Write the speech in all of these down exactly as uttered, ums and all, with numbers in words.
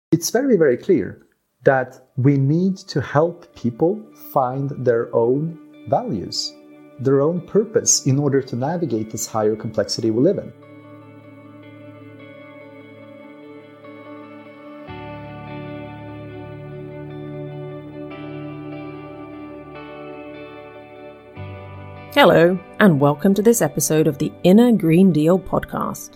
It's very, very clear that we need to help people find their own values, their own purpose in order to navigate this higher complexity we live in. Hello, and welcome to this episode of the Inner Green Deal podcast.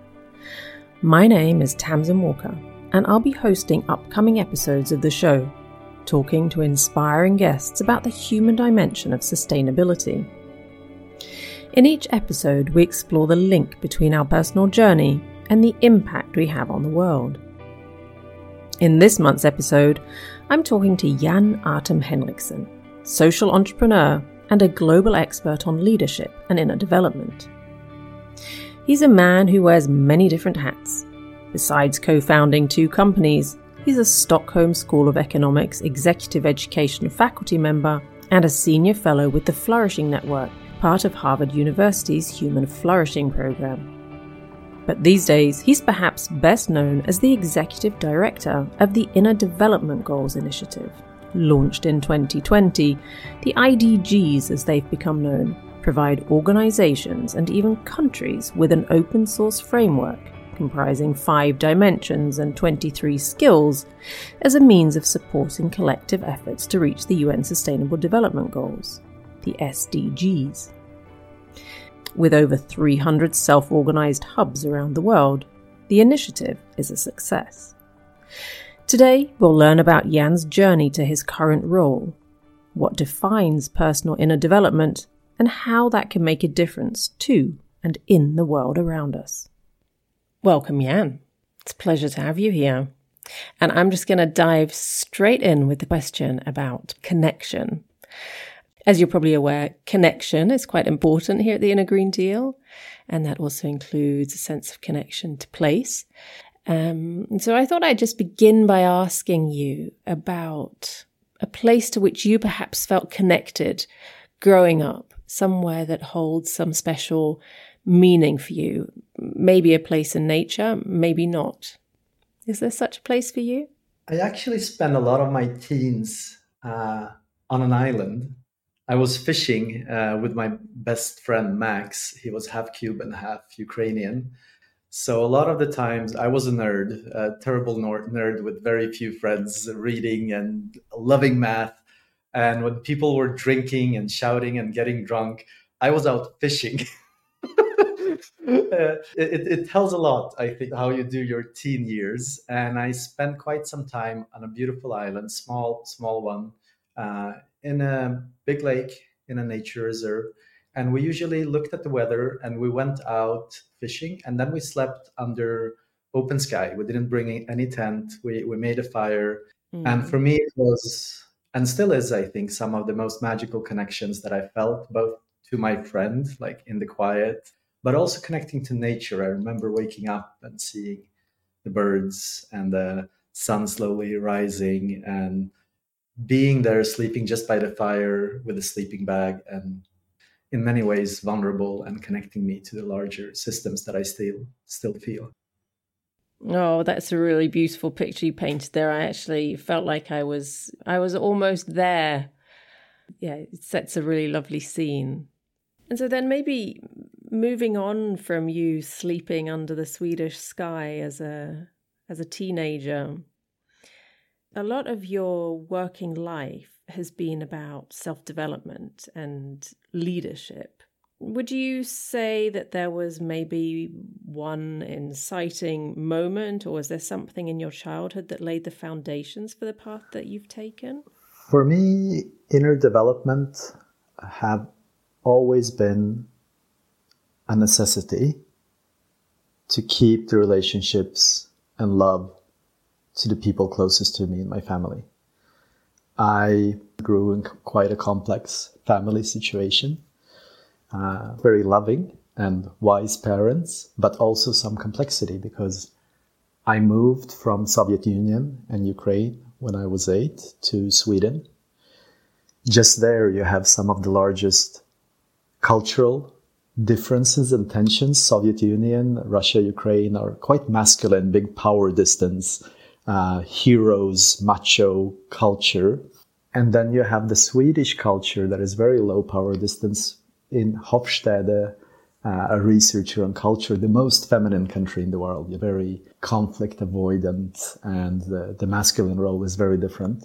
My name is Tamsin Walker, and I'll be hosting upcoming episodes of the show, talking to inspiring guests about the human dimension of sustainability. In each episode, we explore the link between our personal journey and the impact we have on the world. In this month's episode, I'm talking to Jan Artem Henriksen, social entrepreneur and a global expert on leadership and inner development. He's a man who wears many different hats. Besides co-founding two companies, he's a Stockholm School of Economics executive education faculty member and a senior fellow with the Flourishing Network, part of Harvard University's Human Flourishing program. But these days, he's perhaps best known as the executive director of the Inner Development Goals Initiative. Launched in twenty twenty, the I D Gs, as they've become known, provide organizations and even countries with an open source framework comprising five dimensions and twenty-three skills as a means of supporting collective efforts to reach the U N Sustainable Development Goals, the S D Gs. With over three hundred self-organized hubs around the world, the initiative is a success. Today, we'll learn about Jan's journey to his current role, what defines personal inner development, and how that can make a difference to and in the world around us. Welcome, Jan. It's a pleasure to have you here. And I'm just going to dive straight in with the question about connection. As you're probably aware, connection is quite important here at the Inner Green Deal, and that also includes a sense of connection to place. Um, and so I thought I'd just begin by asking you about a place to which you perhaps felt connected growing up, somewhere that holds some special meaning for you, maybe a place in nature, maybe not. Is there such a place for you? I actually spent a lot of my teens uh, on an island. I was fishing uh, with my best friend, Max. He was half Cuban, half Ukrainian. So a lot of the times I was a nerd, a terrible nerd with very few friends, reading and loving math. And when people were drinking and shouting and getting drunk, I was out fishing. uh, it, it tells a lot, I think, how you do your teen years. And I spent quite some time on a beautiful island, small, small one, uh, in a big lake, in a nature reserve. And we usually looked at the weather and we went out fishing, and then we slept under open sky. We didn't bring any tent. We we made a fire. Mm. And for me, it was, and still is, I think, some of the most magical connections that I felt, both to my friend, like in the quiet, but also connecting to nature. I remember waking up and seeing the birds and the sun slowly rising and being there, sleeping just by the fire with a sleeping bag, and in many ways vulnerable and connecting me to the larger systems that I still still feel. Oh, that's a really beautiful picture you painted there. I actually felt like I was I was almost there. Yeah, it sets a really lovely scene. And so then maybe moving on from you sleeping under the Swedish sky as a as a teenager, a lot of your working life has been about self-development and leadership. Would you say that there was maybe one inciting moment, or was there something in your childhood that laid the foundations for the path that you've taken? For me, inner development have always been a necessity to keep the relationships and love to the people closest to me in my family. I grew in quite a complex family situation, uh, very loving and wise parents, but also some complexity because I moved from Soviet Union and Ukraine when I was eight to Sweden. Just there you have some of the largest cultural differences and tensions. Soviet Union, Russia, Ukraine are quite masculine, big power distance. uh, heroes, macho culture. And then you have the Swedish culture that is very low power distance. In Hofstede, uh, a researcher on culture, the most feminine country in the world. You're very conflict avoidant, and the, the masculine role is very different.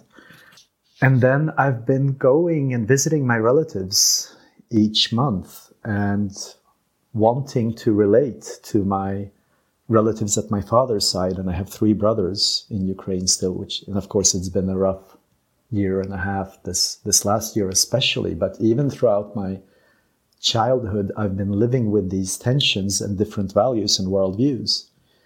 And then I've been going and visiting my relatives each month and wanting to relate to my relatives at my father's side. And I have three brothers in Ukraine still, which, and of course, it's been a rough year and a half this, this last year especially. But even throughout my childhood, I've been living with these tensions and different values and worldviews.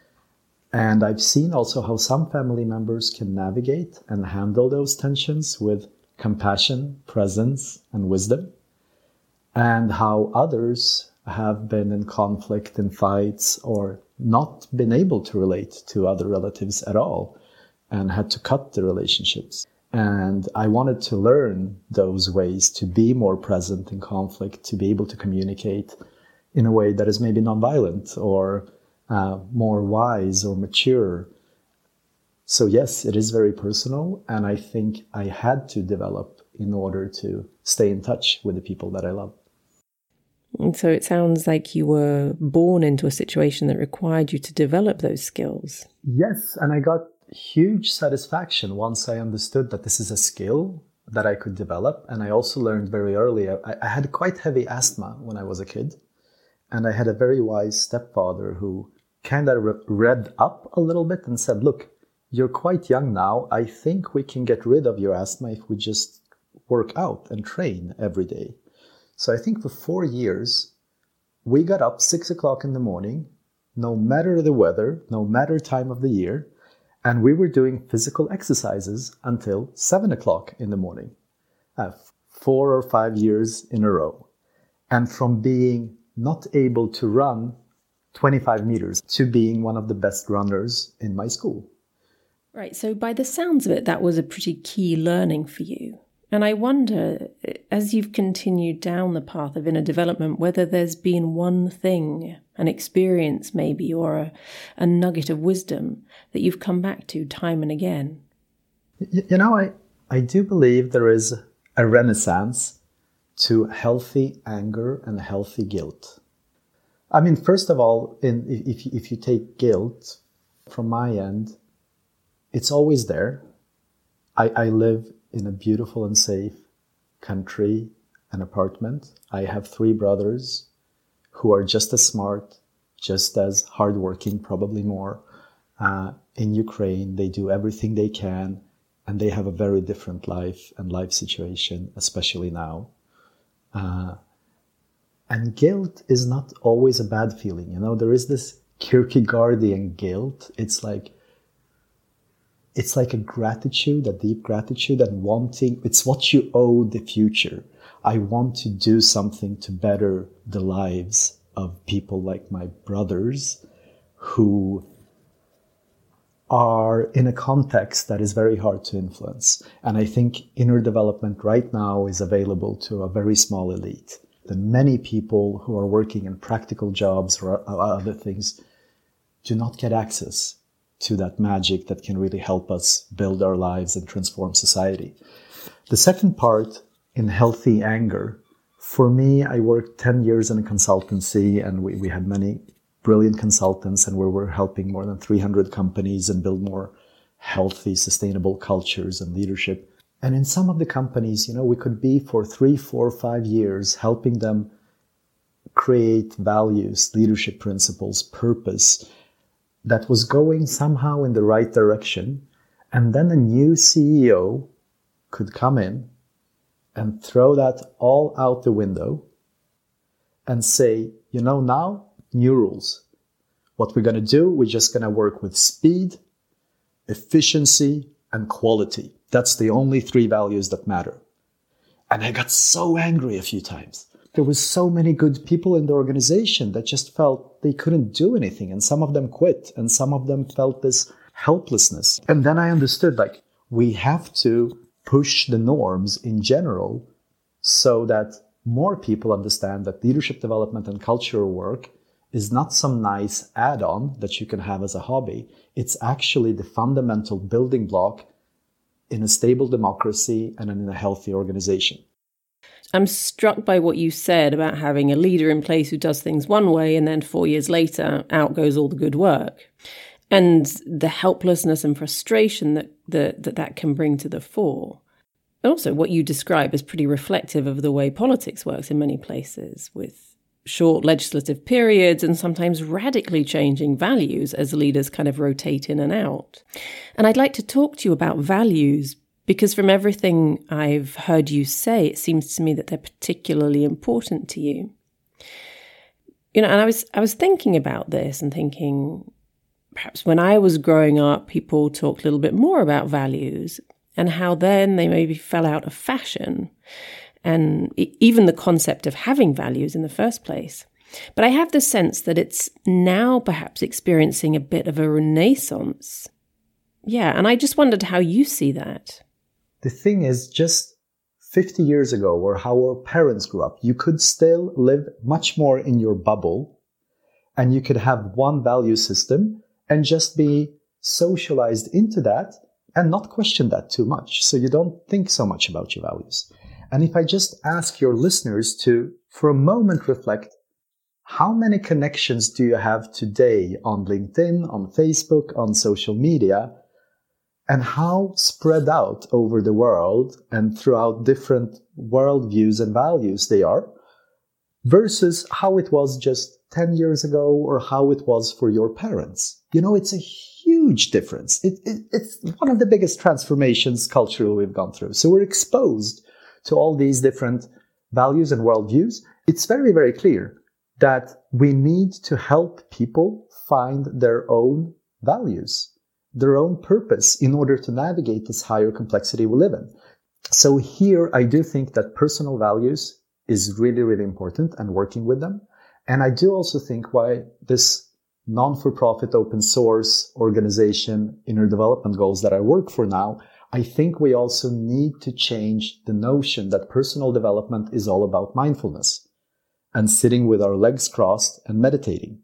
And I've seen also how some family members can navigate and handle those tensions with compassion, presence, and wisdom, and how others have been in conflict and fights or not been able to relate to other relatives at all and had to cut the relationships. And I wanted to learn those ways to be more present in conflict, to be able to communicate in a way that is maybe nonviolent or uh, more wise or mature. So yes, it is very personal, and I think I had to develop in order to stay in touch with the people that I love. And so it sounds like you were born into a situation that required you to develop those skills. Yes, and I got huge satisfaction once I understood that this is a skill that I could develop. And I also learned very early, I, I had quite heavy asthma when I was a kid. And I had a very wise stepfather who kind of re- read up a little bit and said, look, you're quite young now. I think we can get rid of your asthma if we just work out and train every day. So I think for four years, we got up six o'clock in the morning, no matter the weather, no matter time of the year, and we were doing physical exercises until seven o'clock in the morning, uh, four or five years in a row. And from being not able to run twenty-five meters to being one of the best runners in my school. Right. So by the sounds of it, that was a pretty key learning for you. And I wonder, as you've continued down the path of inner development, whether there's been one thing, an experience maybe, or a, a nugget of wisdom that you've come back to time and again. You know, I, I do believe there is a renaissance to healthy anger and healthy guilt. I mean, first of all, in, if, if you take guilt from my end, it's always there. I, I live in a beautiful and safe country, an apartment. I have three brothers who are just as smart, just as hardworking, probably more. Uh, in Ukraine, they do everything they can, and they have a very different life and life situation, especially now. Uh, and guilt is not always a bad feeling. You know, there is this Kierkegaardian guilt. It's like, It's like a gratitude, a deep gratitude and wanting, it's what you owe the future. I want to do something to better the lives of people like my brothers who are in a context that is very hard to influence. And I think inner development right now is available to a very small elite. The many people who are working in practical jobs or other things do not get access to that magic that can really help us build our lives and transform society. The second part, in healthy anger, for me, I worked ten years in a consultancy, and we, we had many brilliant consultants, and we were helping more than three hundred companies and build more healthy, sustainable cultures and leadership. And in some of the companies, you know, we could be for three, four, five years helping them create values, leadership principles, purpose, that was going somehow in the right direction. And then a new C E O could come in and throw that all out the window and say, you know, now, new rules. What we're going to do, we're just going to work with speed, efficiency, and quality. That's the only three values that matter. And I got so angry a few times. There was so many good people in the organization that just felt they couldn't do anything. And some of them quit. And some of them felt this helplessness. And then I understood, like, we have to push the norms in general so that more people understand that leadership development and cultural work is not some nice add-on that you can have as a hobby. It's actually the fundamental building block in a stable democracy and in a healthy organization. I'm struck by what you said about having a leader in place who does things one way and then four years later, out goes all the good work. And the helplessness and frustration that that, that, that can bring to the fore. And also what you describe is pretty reflective of the way politics works in many places, with short legislative periods and sometimes radically changing values as leaders kind of rotate in and out. And I'd like to talk to you about values, because from everything I've heard you say, it seems to me that they're particularly important to you. You know, and I was I was thinking about this and thinking, perhaps when I was growing up, people talked a little bit more about values and how then they maybe fell out of fashion, and even the concept of having values in the first place. But I have the sense that it's now perhaps experiencing a bit of a renaissance. Yeah, and I just wondered how you see that. The thing is, just fifty years ago, or how our parents grew up, you could still live much more in your bubble, and you could have one value system and just be socialized into that and not question that too much. So you don't think so much about your values. And if I just ask your listeners to, for a moment, reflect, how many connections do you have today on LinkedIn, on Facebook, on social media, and how spread out over the world and throughout different worldviews and values they are, versus how it was just ten years ago or how it was for your parents. You know, it's a huge difference. It, it, it's one of the biggest transformations culturally we've gone through. So we're exposed to all these different values and worldviews. It's very, very clear that we need to help people find their own values, their own purpose, in order to navigate this higher complexity we live in. So here, I do think that personal values is really, really important, and working with them. And I do also think why this non-for-profit open source organization, Inner Development Goals, that I work for now, I think we also need to change the notion that personal development is all about mindfulness and sitting with our legs crossed and meditating.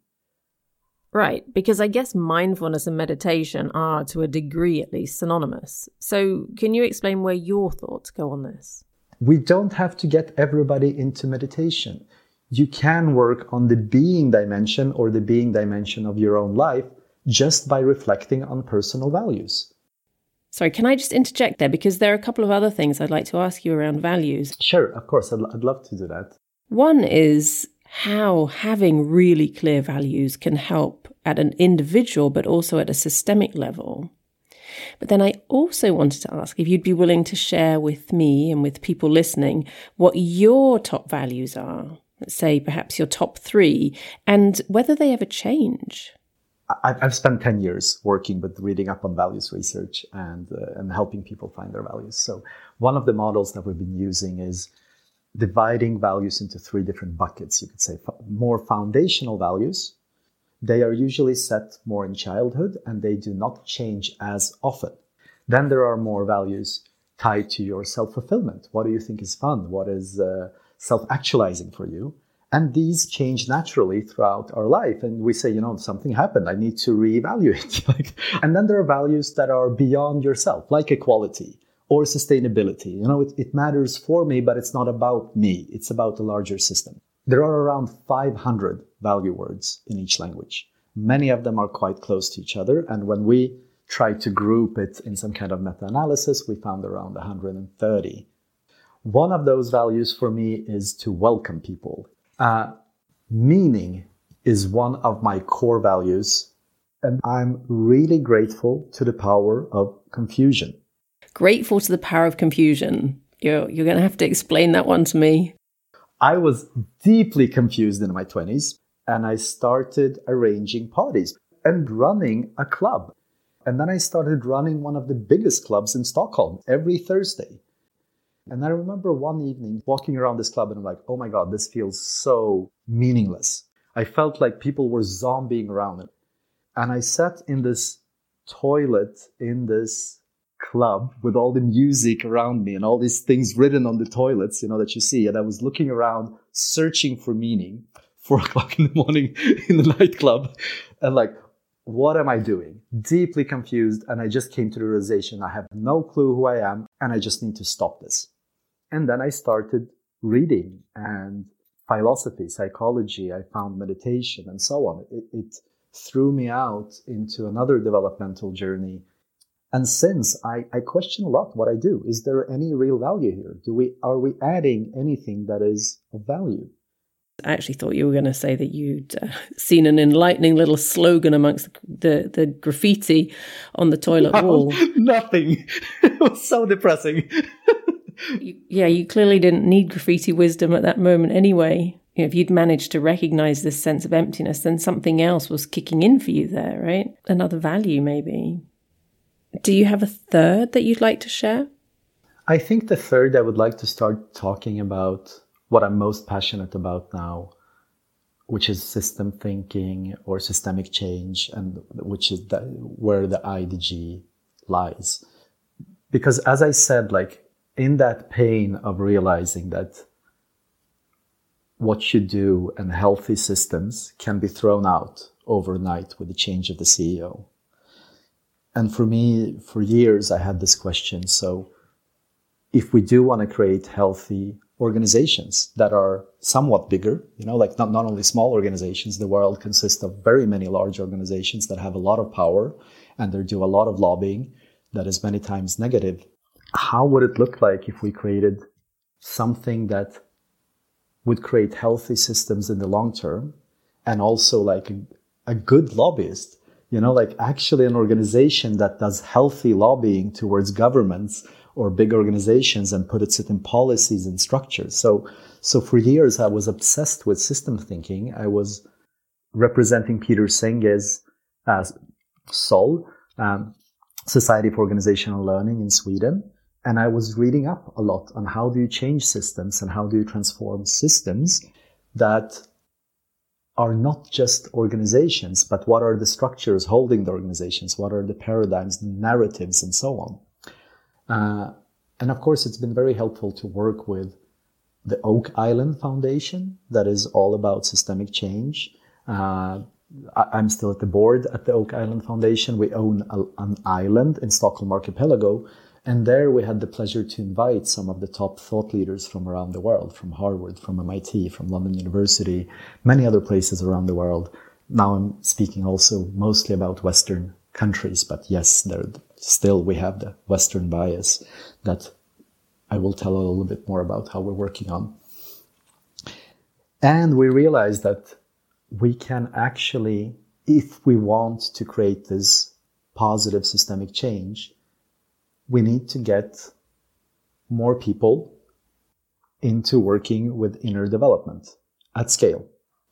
Right, because I guess mindfulness and meditation are, to a degree at least, synonymous. So can you explain where your thoughts go on this? We don't have to get everybody into meditation. You can work on the being dimension or the being dimension of your own life just by reflecting on personal values. Sorry, can I just interject there? Because there are a couple of other things I'd like to ask you around values. Sure, of course, I'd, I'd love to do that. One is how having really clear values can help at an individual, but also at a systemic level. But then I also wanted to ask if you'd be willing to share with me and with people listening what your top values are. Let's say perhaps your top three, and whether they ever change. I've spent ten years working with reading up on values research and uh, and helping people find their values. So one of the models that we've been using is dividing values into three different buckets. You could say more foundational values. They are usually set more in childhood and they do not change as often. Then there are more values tied to your self-fulfillment. What do you think is fun? What is uh, self-actualizing for you? And these change naturally throughout our life. And we say, you know, something happened. I need to reevaluate. like, and then there are values that are beyond yourself, like equality or sustainability. You know, it, it matters for me, but it's not about me. It's about the larger system. There are around five hundred value words in each language. Many of them are quite close to each other. And when we tried to group it in some kind of meta-analysis, we found around one hundred thirty. One of those values for me is to welcome people. Uh, meaning is one of my core values, and I'm really grateful to the power of confusion. Grateful to the power of confusion. You're, you're going to have to explain that one to me. I was deeply confused in my twenties, and I started arranging parties and running a club. And then I started running one of the biggest clubs in Stockholm every Thursday. And I remember one evening walking around this club and I'm like, oh my God, this feels so meaningless. I felt like people were zombieing around it. And I sat in this toilet in this club with all the music around me and all these things written on the toilets, you know, that you see. And I was looking around, searching for meaning, four o'clock in the morning in the nightclub. And like, what am I doing? Deeply confused. And I just came to the realization I have no clue who I am and I just need to stop this. And then I started reading and philosophy, psychology. I found meditation and so on. It, it threw me out into another developmental journey. And since I, I question a lot what I do, is there any real value here? Do we, are we adding anything that is of value? I actually thought you were going to say that you'd uh, seen an enlightening little slogan amongst the, the graffiti on the toilet Wow, wall. Nothing. It was so depressing. you, yeah, you clearly didn't need graffiti wisdom at that moment anyway. You know, if you'd managed to recognize this sense of emptiness, then something else was kicking in for you there, right? Another value, maybe. Do you have a third that you'd like to share? I think the third, I would like to start talking about what I'm most passionate about now, which is system thinking or systemic change, and which is the, where the I D G lies. Because as I said, like in that pain of realizing that what you do and healthy systems can be thrown out overnight with the change of the C E O. And for me, for years, I had this question. So if we do want to create healthy organizations that are somewhat bigger, you know, like not, not only small organizations, the world consists of very many large organizations that have a lot of power and they do a lot of lobbying that is many times negative. How would it look like if we created something that would create healthy systems in the long term and also like a, a good lobbyist, you know, like actually an organization that does healthy lobbying towards governments or big organizations and puts it in policies and structures. So, so for years, I was obsessed with system thinking. I was representing Peter Senge's uh, S O L, um, Society for Organizational Learning in Sweden. And I was reading up a lot on how do you change systems and how do you transform systems that are not just organizations, but what are the structures holding the organizations? What are the paradigms, the narratives, and so on? Uh, and of course, it's been very helpful to work with the Oak Island Foundation that is all about systemic change. Uh, I, I'm still at the board at the Oak Island Foundation. We own a, an island in Stockholm Archipelago. And there we had the pleasure to invite some of the top thought leaders from around the world, from Harvard, from M I T, from London University, many other places around the world. Now I'm speaking also mostly about Western countries, but yes, there still we have the Western bias that I will tell a little bit more about how we're working on. And we realized that we can actually, if we want to create this positive systemic change, we need to get more people into working with inner development at scale.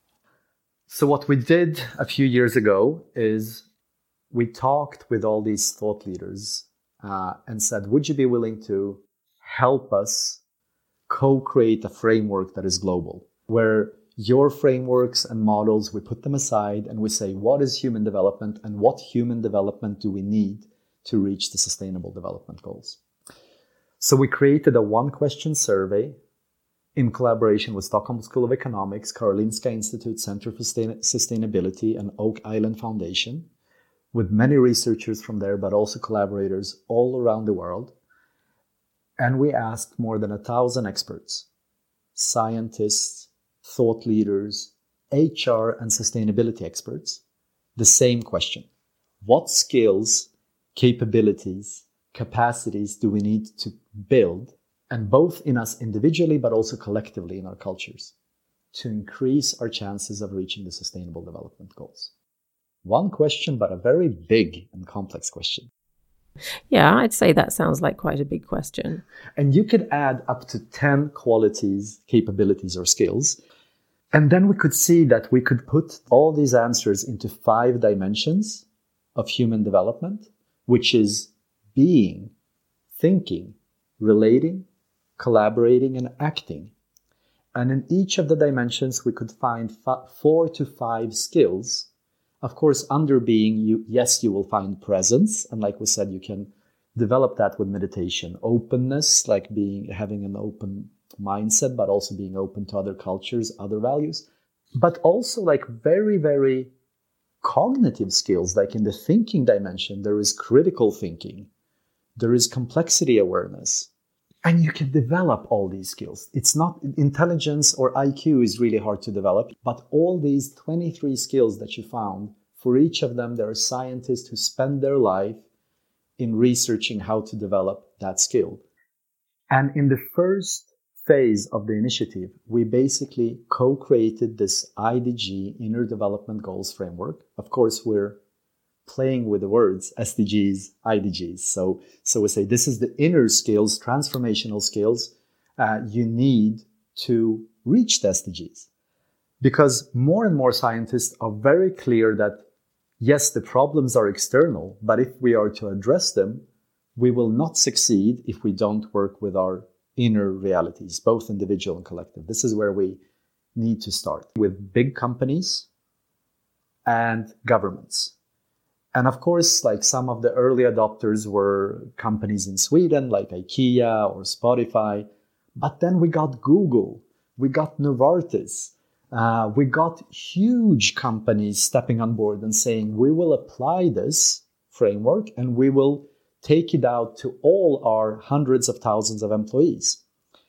So what we did a few years ago is we talked with all these thought leaders uh, and said, would you be willing to help us co-create a framework that is global, where your frameworks and models, we put them aside and we say, what is human development and what human development do we need to reach the Sustainable Development Goals? So we created a one-question survey in collaboration with Stockholm School of Economics, Karolinska Institute Center for Sustainability, and Oak Island Foundation, with many researchers from there, but also collaborators all around the world. And we asked more than a thousand experts, scientists, thought leaders, H R and sustainability experts, the same question. What skills, capabilities, capacities do we need to build, and both in us individually, but also collectively in our cultures, to increase our chances of reaching the Sustainable Development Goals? One question, but a very big and complex question. Yeah, I'd say that sounds like quite a big question. And you could add up to ten qualities, capabilities, or skills. And then we could see that we could put all these answers into five dimensions of human development, which is being, thinking, relating, collaborating, and acting. And in each of the dimensions, we could find f- four to five skills. Of course, under being, you, yes, you will find presence. And like we said, you can develop that with meditation. Openness, like being having an open mindset, but also being open to other cultures, other values. but also like very, very cognitive skills. Like in the thinking dimension, there is critical thinking, there is complexity awareness, and you can develop all these skills. It's not intelligence or I Q is really hard to develop, but all these twenty-three skills that you found, for each of them, there are scientists who spend their life in researching how to develop that skill. And in the first phase of the initiative, we basically co-created this I D G, Inner Development Goals framework. Of course, we're playing with the words S D Gs, I D Gs. So, so we say this is the inner skills, transformational skills uh, you need to reach the S D Gs. Because more and more scientists are very clear that, yes, the problems are external, but if we are to address them, we will not succeed if we don't work with our inner realities, both individual and collective. This is where we need to start with big companies and governments. And of course, like some of the early adopters were companies in Sweden, like IKEA or Spotify. But then we got Google, we got Novartis, uh, we got huge companies stepping on board and saying, we will apply this framework and we will take it out to all our hundreds of thousands of employees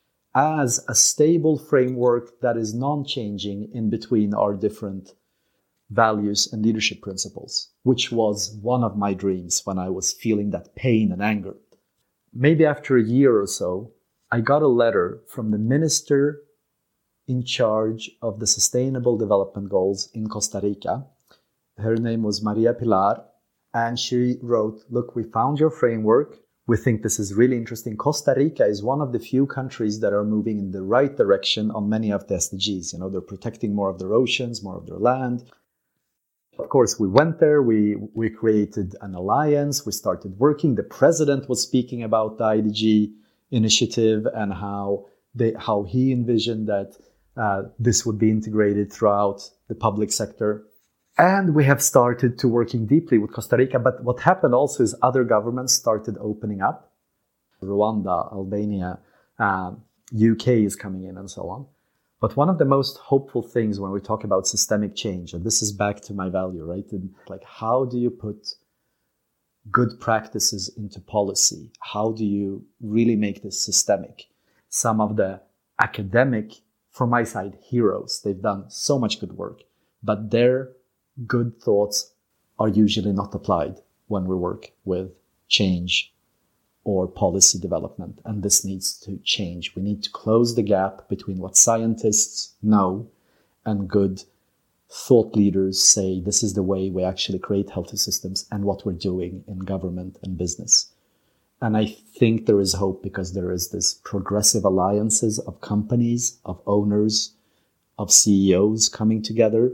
as a stable framework that is non-changing in between our different values and leadership principles, which was one of my dreams when I was feeling that pain and anger. Maybe after a year or so, I got a letter from the minister in charge of the Sustainable Development Goals in Costa Rica. Her name was Maria Pilar. And she wrote, look, we found your framework. We think this is really interesting. Costa Rica is one of the few countries that are moving in the right direction on many of the S D Gs. You know, they're protecting more of their oceans, more of their land. Of course, we went there. We, we created an alliance. We started working. The president was speaking about the I D G initiative and how they, how he envisioned that uh, this would be integrated throughout the public sector. And we have started to working deeply with Costa Rica. But what happened also is other governments started opening up. Rwanda, Albania, uh, U K is coming in and so on. But one of the most hopeful things when we talk about systemic change, and this is back to my value, right? And like, how do you put good practices into policy? How do you really make this systemic? Some of the academic, from my side, heroes, they've done so much good work, but their good thoughts are usually not applied when we work with change or policy development. And this needs to change. We need to close the gap between what scientists know and good thought leaders say this is the way we actually create healthy systems and what we're doing in government and business. And I think there is hope because there is this progressive alliances of companies, of owners, of C E Os coming together.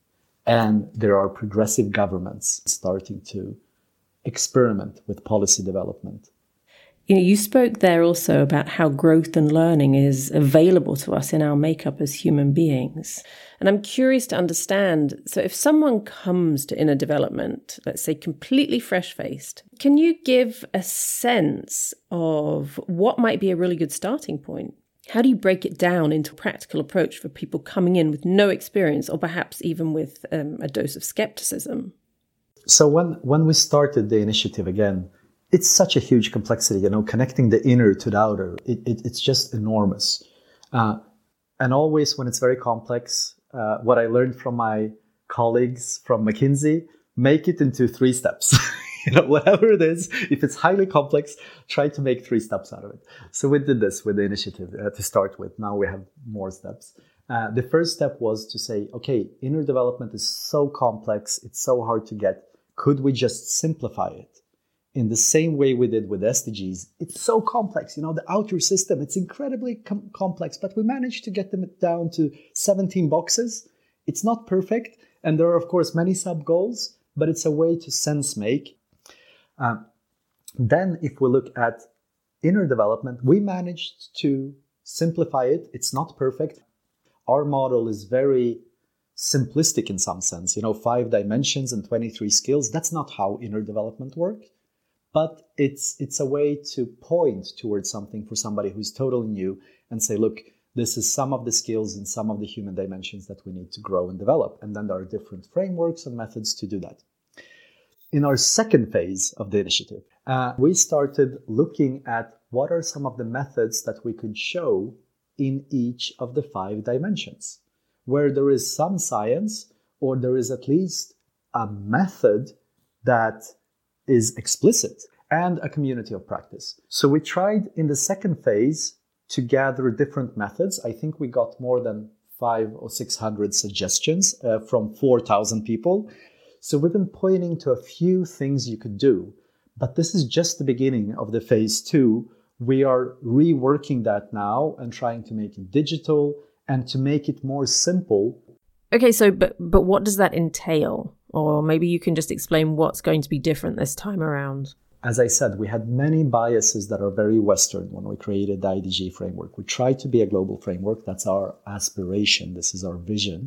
And there are progressive governments starting to experiment with policy development. You know, you spoke there also about how growth and learning is available to us in our makeup as human beings. And I'm curious to understand, so if someone comes to inner development, let's say completely fresh-faced, can you give a sense of what might be a really good starting point? How do you break it down into a practical approach for people coming in with no experience or perhaps even with um, a dose of skepticism? So when, when we started the initiative again, it's such a huge complexity, you know, connecting the inner to the outer. It, it, it's just enormous. Uh, and always when it's very complex, uh, what I learned from my colleagues from McKinsey, make it into three steps. You know, whatever it is, if it's highly complex, try to make three steps out of it. So we did this with the initiative uh, to start with. Now we have more steps. Uh, the first step was to say, okay, inner development is so complex. It's so hard to get. Could we just simplify it? In the same way we did with S D Gs, it's so complex. You know, the outer system, it's incredibly com- complex, but we managed to get them down to seventeen boxes. It's not perfect. And there are, of course, many sub-goals, but it's a way to sense make. Uh, then if we look at inner development, we managed to simplify it. It's not perfect. Our model is very simplistic in some sense, you know, five dimensions and twenty-three skills. That's not how inner development works, but it's it's a way to point towards something for somebody who's totally new and say, look, This is some of the skills and some of the human dimensions that we need to grow and develop. And then there are different frameworks and methods to do that. In our second phase of the initiative, uh, we started looking at what are some of the methods that we could show in each of the five dimensions, where there is some science or there is at least a method that is explicit and a community of practice. So we tried in the second phase to gather different methods. I think we got more than five or six hundred suggestions uh, from four thousand people. So we've been pointing to a few things you could do, but this is just the beginning of the phase two. We are reworking that now and trying to make it digital and to make it more simple. Okay, so but but what does that entail? Or maybe you can just explain what's going to be different this time around. As I said, we had many biases that are very Western when we created the I D G framework. We tried to be a global framework. That's our aspiration. This is our vision.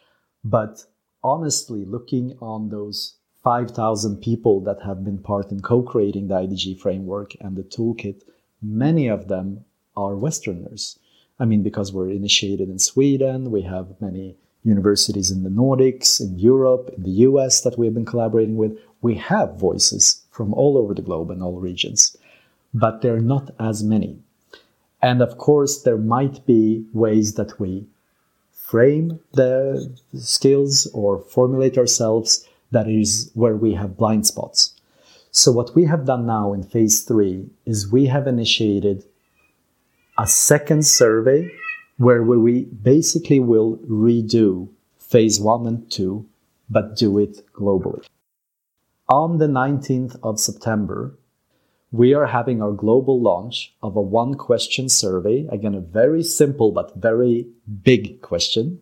But honestly, looking on those five thousand people that have been part in co-creating the I D G framework and the toolkit, many of them are Westerners. I mean, because we're initiated in Sweden, we have many universities in the Nordics, in Europe, in the U S that we've been collaborating with. We have voices from all over the globe and all regions, but they're not as many. And of course, there might be ways that we frame the skills or formulate ourselves that is where we have blind spots. So what we have done now in phase three is we have initiated a second survey where we basically will redo phase one and two, but do it globally. On the nineteenth of September, we are having our global launch of a one-question survey, again, a very simple but very big question,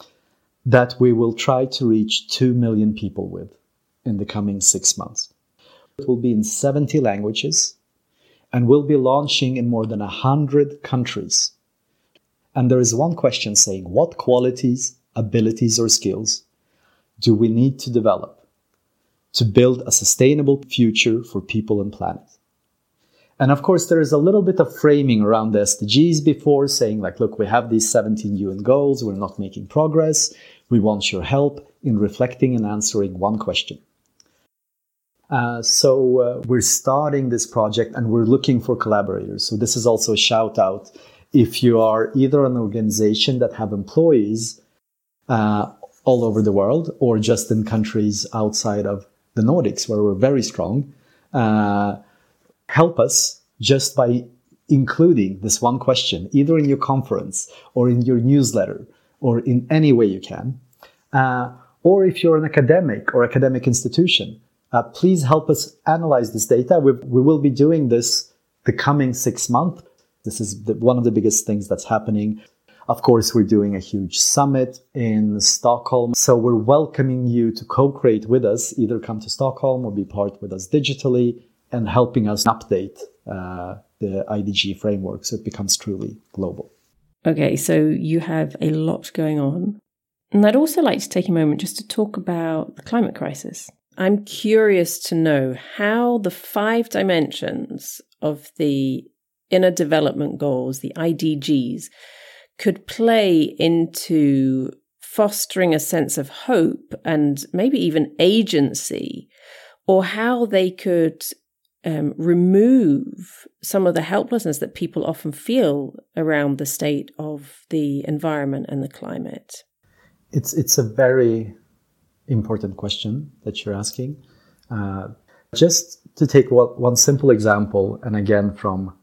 that we will try to reach two million people with in the coming six months. It will be in seventy languages and will be launching in more than one hundred countries. And there is one question saying, what qualities, abilities, or skills do we need to develop to build a sustainable future for people and planet? And of course, there is a little bit of framing around the S D Gs before, saying like, look, we have these seventeen U N goals, we're not making progress, we want your help in reflecting and answering one question. Uh, so uh, we're starting this project and we're looking for collaborators. So this is also a shout out. If you are either an organization that have employees uh, all over the world or just in countries outside of the Nordics where we're very strong, uh, help us just by including this one question, either in your conference or in your newsletter or in any way you can. Uh, or if you're an academic or academic institution, uh, please help us analyze this data. We, we will be doing this the coming six months. This is the, one of the biggest things that's happening. Of course, we're doing a huge summit in Stockholm. So we're welcoming you to co-create with us, either come to Stockholm or be part with us digitally and helping us update uh, the I D G framework so it becomes truly global. Okay, so you have a lot going on. And I'd also like to take a moment just to talk about the climate crisis. I'm curious to know how the five dimensions of the Inner Development Goals, the I D Gs, could play into fostering a sense of hope and maybe even agency, or how they could um, remove some of the helplessness that people often feel around the state of the environment and the climate. It's it's a very important question that you're asking. Uh, just to take one, one simple example, and again from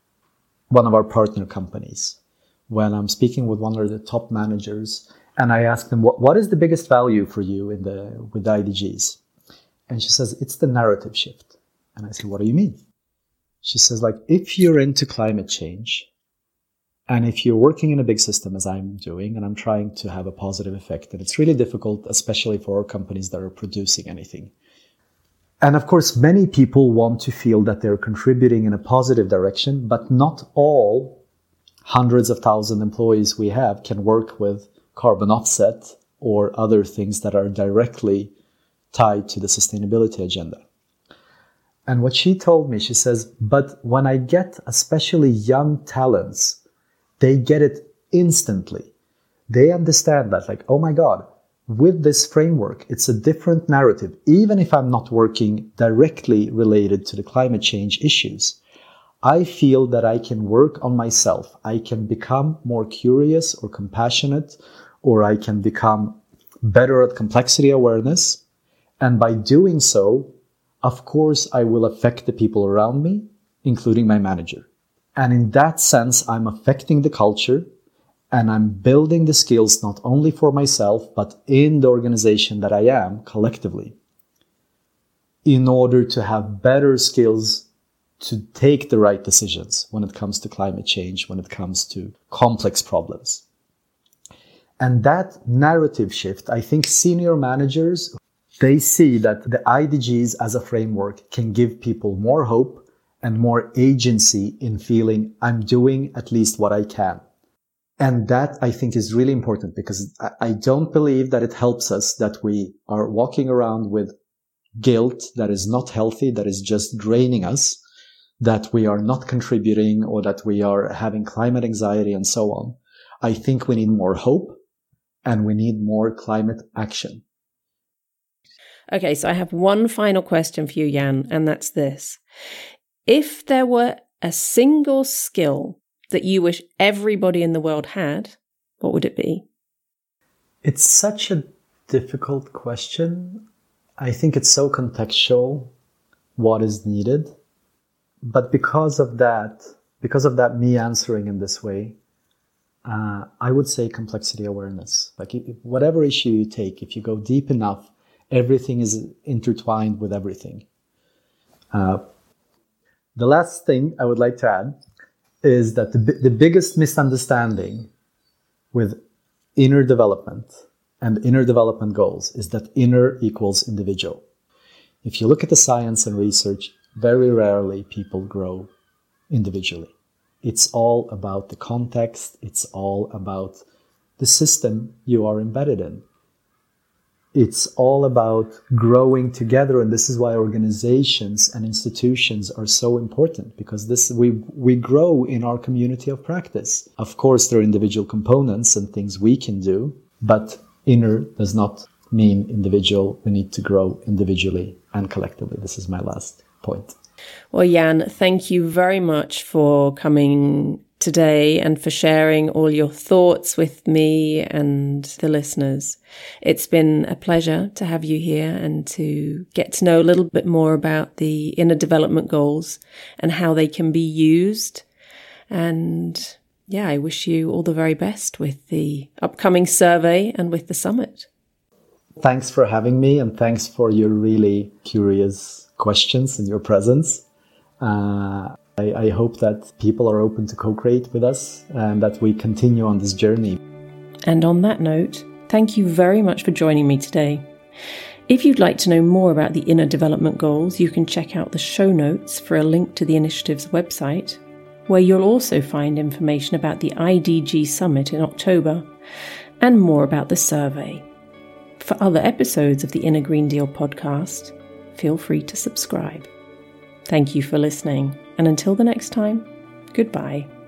one of our partner companies, when I'm speaking with one of the top managers and I ask them, what, what is the biggest value for you in the with the I D Gs? And she says, it's the narrative shift. And I say, what do you mean? She says, like, if you're into climate change and if you're working in a big system as I'm doing, and I'm trying to have a positive effect, and it's really difficult, especially for our companies that are producing anything. And of course, many people want to feel that they're contributing in a positive direction, but not all hundreds of thousand employees we have can work with carbon offset or other things that are directly tied to the sustainability agenda. And what she told me, she says, but when I get especially young talents, they get it instantly. They understand that, like, oh my God, with this framework, it's a different narrative. Even if I'm not working directly related to the climate change issues, I feel that I can work on myself. I can become more curious or compassionate, or I can become better at complexity awareness. And by doing so, of course, I will affect the people around me, including my manager. And in that sense, I'm affecting the culture, and I'm building the skills not only for myself, but in the organization that I am collectively, in order to have better skills to take the right decisions when it comes to climate change, when it comes to complex problems. And that narrative shift, I think senior managers, they see that the I D Gs as a framework can give people more hope and more agency in feeling I'm doing at least what I can. And that, I think, is really important, because I don't believe that it helps us that we are walking around with guilt that is not healthy, that is just draining us, that we are not contributing, or that we are having climate anxiety and so on. I think we need more hope, and we need more climate action. Okay, so I have one final question for you, Jan, and that's this. If there were a single skill that you wish everybody in the world had, what would it be? It's such a difficult question. I think it's so contextual, what is needed. But because of that, because of that me answering in this way, uh, I would say complexity awareness. Like if, whatever issue you take, if you go deep enough, everything is intertwined with everything. Uh, the last thing I would like to add is that the, the biggest misunderstanding with inner development and inner development goals is that inner equals individual. If you look at the science and research, very rarely people grow individually. It's all about the context. It's all about the system you are embedded in. It's all about growing together, and this is why organizations and institutions are so important, because this we we grow in our community of practice. Of course, there are individual components and things we can do, but inner does not mean individual. We need to grow individually and collectively. This is my last point. Well, Jan, thank you very much for coming today and for sharing all your thoughts with me and the listeners. It's been a pleasure to have you here and to get to know a little bit more about the inner development goals and how they can be used. And yeah, I wish you all the very best with the upcoming survey and with the summit. Thanks for having me, and thanks for your really curious questions and your presence. Uh, I, I hope that people are open to co-create with us and that we continue on this journey. And on that note, thank you very much for joining me today. If you'd like to know more about the Inner Development Goals, you can check out the show notes for a link to the initiative's website, where you'll also find information about the I D G Summit in October and more about the survey. For other episodes of the Inner Green Deal podcast, feel free to subscribe. Thank you for listening, and until the next time, goodbye.